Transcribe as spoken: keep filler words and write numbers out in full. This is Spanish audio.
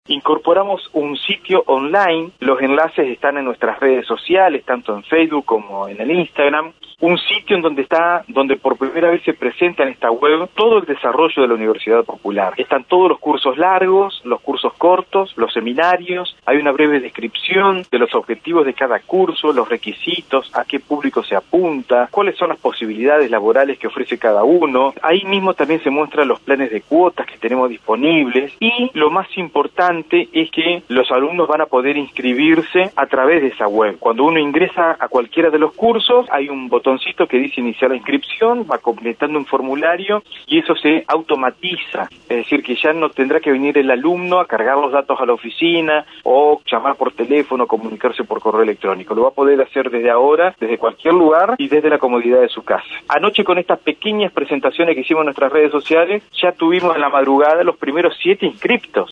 Incorporamos un sitio online, los enlaces están en nuestras redes sociales, tanto en Facebook como en el Instagram. Un sitio en donde está, donde por primera vez se presenta en esta web todo el desarrollo de la Universidad Popular. Están todos los cursos largos, los cursos cortos, los seminarios, hay una breve descripción de los objetivos de cada curso, los requisitos, a qué público se apunta, cuáles son las posibilidades laborales que ofrece cada uno. Ahí mismo también se muestran los planes de cuotas que tenemos disponibles y lo más importante es que los alumnos van a poder inscribirse a través de esa web. Cuando uno ingresa a cualquiera de los cursos, hay un botón que dice iniciar la inscripción, va completando un formulario y eso se automatiza, es decir que ya no tendrá que venir el alumno a cargar los datos a la oficina o llamar por teléfono, comunicarse por correo electrónico, lo va a poder hacer desde ahora, desde cualquier lugar y desde la comodidad de su casa. Anoche con estas pequeñas presentaciones que hicimos en nuestras redes sociales, ya tuvimos en la madrugada los primeros siete inscriptos.